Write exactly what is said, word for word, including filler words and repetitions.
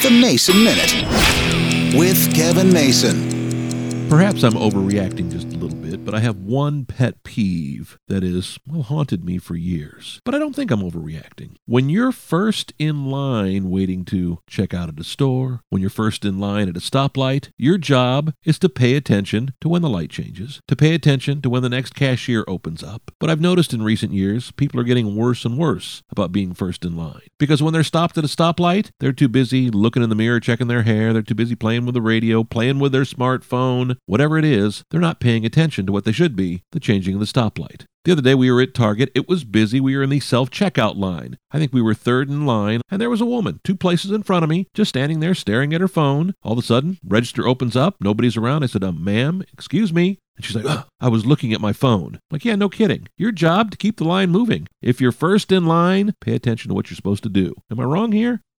The Mason Minute with Kevin Mason. Perhaps I'm overreacting just a little bit, but I have one pet peeve that has, well, haunted me for years. But I don't think I'm overreacting. When you're first in line waiting to check out at a store, when you're first in line at a stoplight, your job is to pay attention to when the light changes, to pay attention to when the next cashier opens up. But I've noticed in recent years, people are getting worse and worse about being first in line. Because when they're stopped at a stoplight, they're too busy looking in the mirror, checking their hair, they're too busy playing with the radio, playing with their smartphone, whatever it is, they're not paying attention to what they should be, the changing of the stoplight. The other day we were at Target. It was busy. We were in the self-checkout line. I think we were third in line, and there was a woman two places in front of me, just standing there staring at her phone. All of a sudden, register opens up. Nobody's around. I said, um, ma'am, excuse me. And she's like, oh, I was looking at my phone. I'm like, yeah, no kidding. Your job to keep the line moving. If you're first in line, pay attention to what you're supposed to do. Am I wrong here?